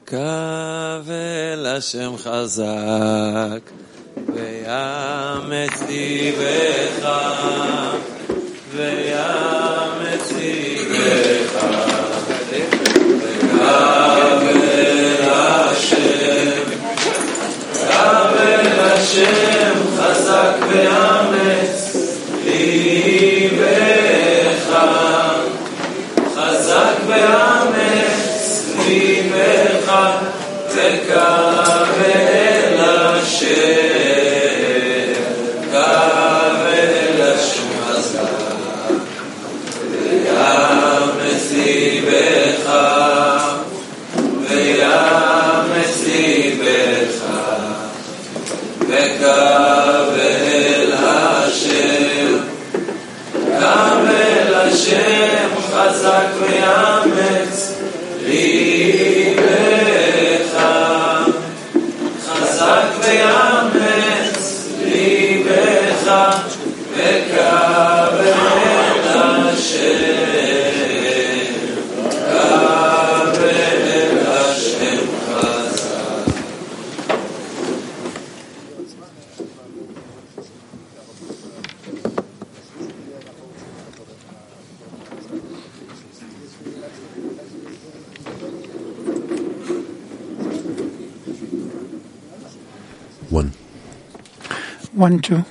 וקבל השם חזק ויאמץ ליבך ויאמץ ליבך וקבל השם חזק ויאמץ ליבך חזק ויאמץ ליבך וקבל השם חזק ויאמץ ליבך ויאמץ ליבך וקבל השם חזק ויאמץ ליבך חזק ויאמץ ליבך וקבל השם חזק. One, two.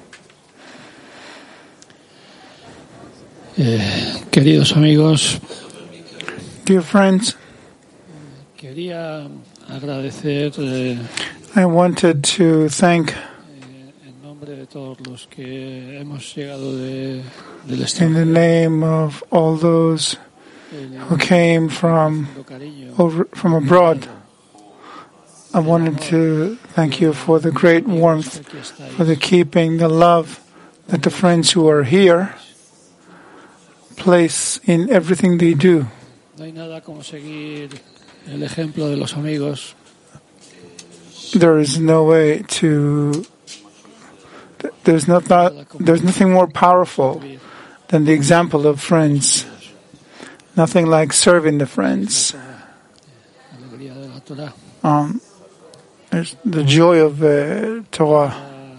Queridos amigos, Dear friends, quería agradecer I wanted to thank, en nombre de todos los que hemos llegado del in the extranjero, name of all those who came from abroad, I wanted to thank you for the great warmth, for the keeping, the love that the friends who are here place in everything they do. No hay nada como seguir el ejemplo de los amigos. There is no way to. There's nothing more powerful than the example of friends. Nothing like serving the friends. Alegría de la Torah. There's the joy of Torah.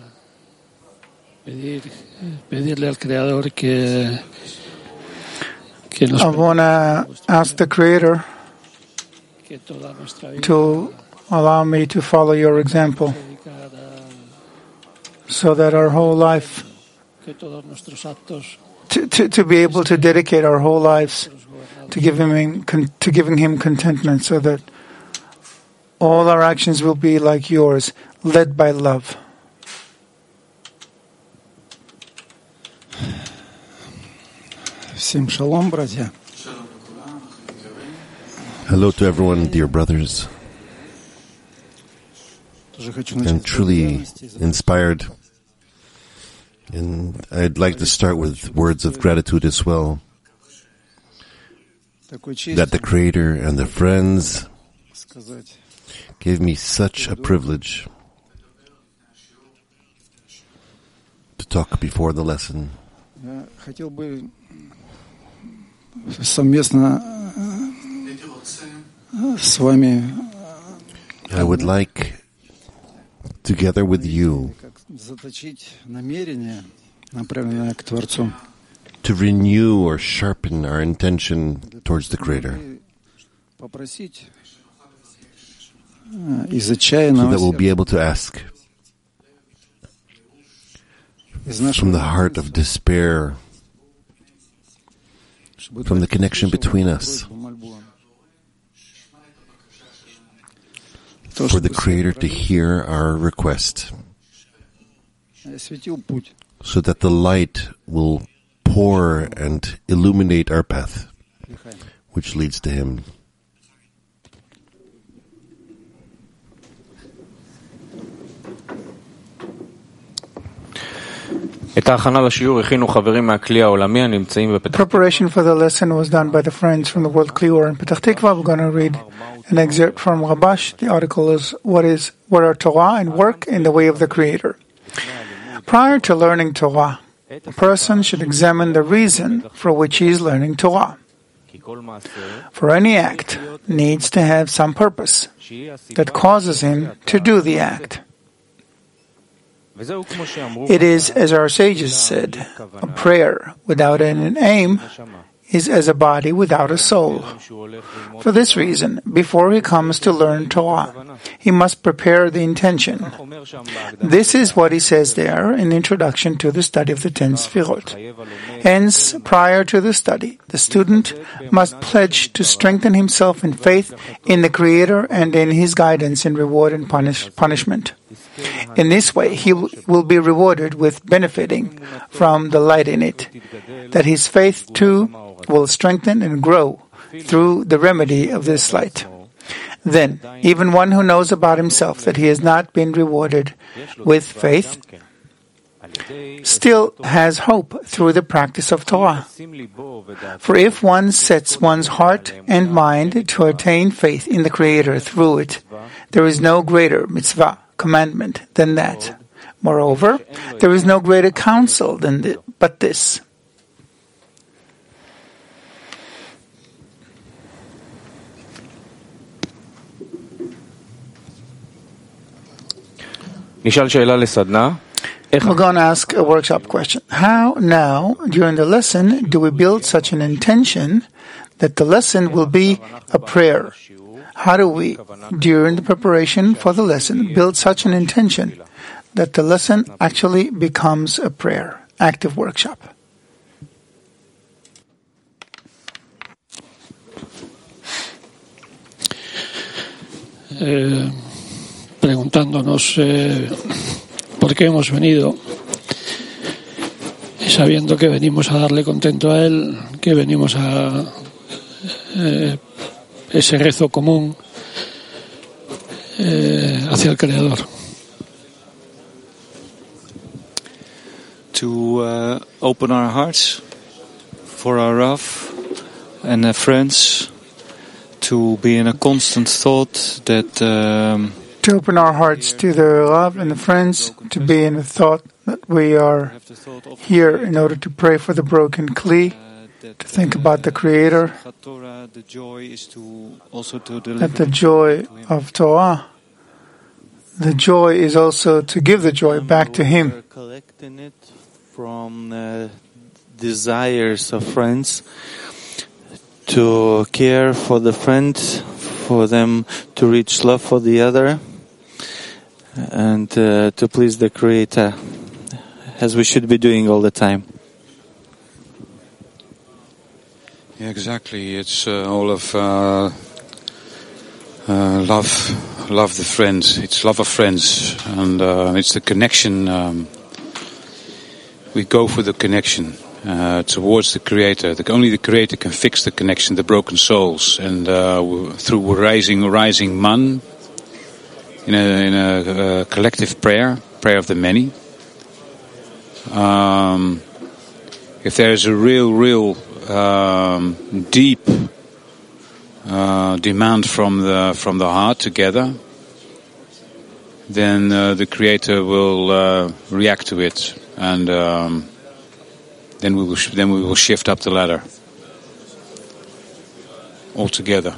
Pedirle al Creador que nos I want to ask the Creator que toda nuestra vida to allow me to follow your example, dedicar so that our whole life, que todos nuestros actos to be able to dedicate our whole lives to giving Him contentment, so that all our actions will be like yours, led by love. Всем шалом, братья. Hello to everyone, dear brothers. I'm truly inspired, and I'd like to start with words of gratitude as well, that the Creator and the friends gave me such a privilege to talk before the lesson. Хотел бы совместно с вами I would like, together with you, заточить намерение, направленное к Творцу, to renew or sharpen our intention towards the Creator, попросить из so отчаянного that we'll be able to ask from the heart of despair, from the connection between us, for the Creator to hear our request, so that the light will pour and illuminate our path, which leads to Him. Preparation for the lesson was done by the friends from the World Klior in Petach Tikva. We're going to read an excerpt from Rabash. The article is what are Torah and work in the way of the Creator. Prior to learning Torah, a person should examine the reason for which he is learning Torah. For any act needs to have some purpose that causes him to do the act. It is, as our sages said, a prayer without an aim is as a body without a soul. For this reason, before he comes to learn Torah, he must prepare the intention. This is what he says there in the introduction to the study of the 10 Sfirot. Hence, prior to the study, the student must pledge to strengthen himself in faith in the Creator and in His guidance in reward and punishment. In this way, he will be rewarded with benefiting from the light in it, that his faith too will strengthen and grow through the remedy of this light. Then, even one who knows about himself that he has not been rewarded with faith still has hope through the practice of Torah. For if one sets one's heart and mind to attain faith in the Creator through it, there is no greater mitzvah, commandment, than that. Moreover, there is no greater counsel but this. We're going to ask a workshop question. How now, during the lesson, do we build such an intention that the lesson will be a prayer? How do we, during the preparation for the lesson, build such an intention that the lesson actually becomes a prayer? Active workshop. Preguntándonos por qué hemos venido y sabiendo que venimos a darle contento a Él, que venimos a ese rezo común hacia el Creador. To open our hearts for our Rav and our friends, to be in a constant thought that to open our hearts to the Rav and the friends, to be in the thought that we are here in order to pray for the broken Kli, to think about the Creator, that the joy of Torah, the joy is also to give the joy back to Him. Collecting it from desires of friends, to care for the friend, for them to reach love for the other, and to please the Creator, as we should be doing all the time. Yeah, exactly. It's all of love the friends. It's love of friends, and it's the connection. We go for the connection towards the Creator. Only the Creator can fix the connection, the broken souls, and through rising man in a collective prayer of the many. If there is a real deep demand from the heart together, then the Creator will react to it, and then we will shift up the ladder altogether.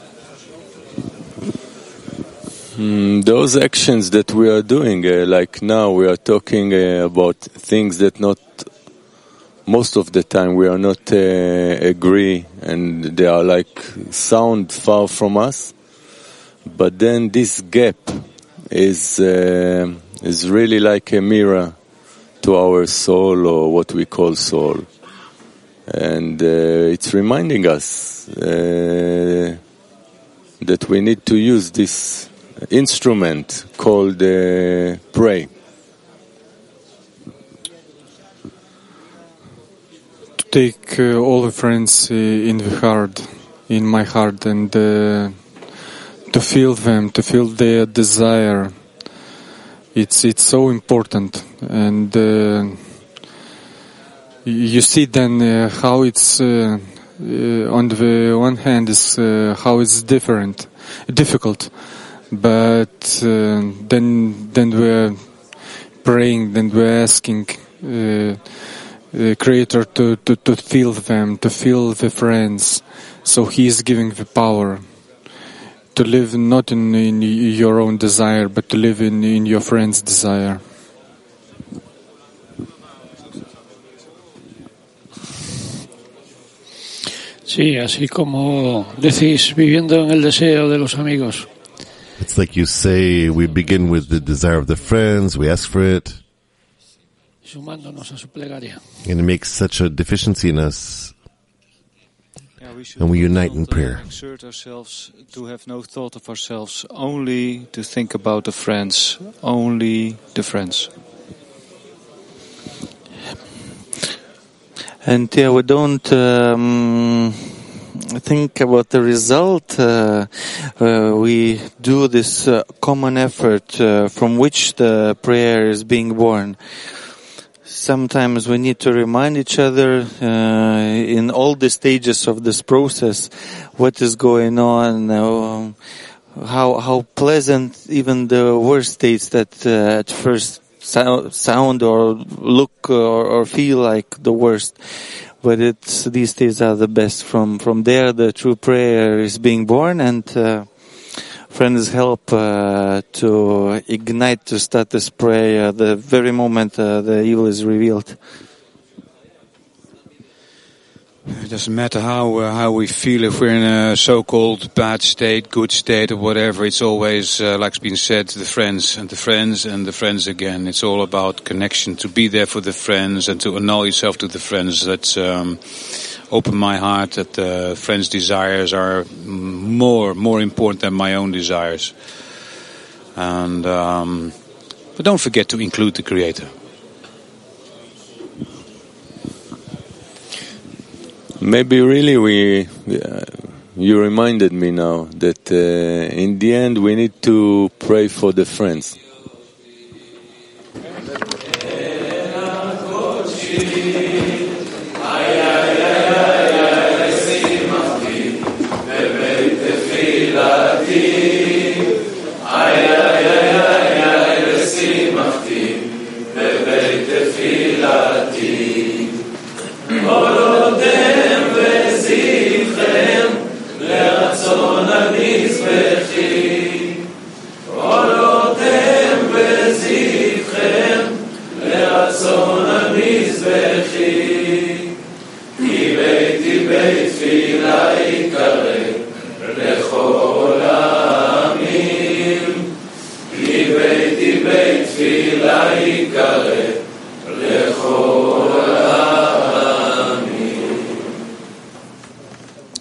Those actions that we are doing, like now we are talking about things that not most of the time we are not agree, and they are like sound far from us. But then this gap is really like a mirror to our soul, or what we call soul, and it's reminding us that we need to use this instrument called pray. To take all the friends in the heart, in my heart, and to feel them, to feel their desire. It's so important, and you see then how it's on the one hand is how it's difficult, but then we're praying, then we're asking Creator to feel them, to feel the friends. So He is giving the power to live not in your own desire, but to live in your friend's desire. Sí, así como decís, viviendo en el deseo de los amigos. It's like you say, we begin with the desire of the friends, we ask for it, Sumándonos a su plegaria. and it makes such a deficiency in us, and we unite in prayer. Exert ourselves to have no thought of ourselves, only to think about the friends, only the friends. And we don't think about the result. We do this common effort from which the prayer is being born. Sometimes we need to remind each other in all the stages of this process what is going on, how pleasant even the worst states that at first sound or look or feel like the worst, but these days are the best. From there the true prayer is being born, and friends help to ignite, to start this prayer the very moment the evil is revealed. It doesn't matter how we feel, if we're in a so-called bad state, good state, or whatever. It's always, like it's been said, the friends and the friends and the friends again. It's all about connection, to be there for the friends and to annul yourself to the friends. That's open my heart that the friends' desires are more important than my own desires. And but don't forget to include the Creator. Maybe really you reminded me now that in the end we need to pray for the friends. לרצון המזבחים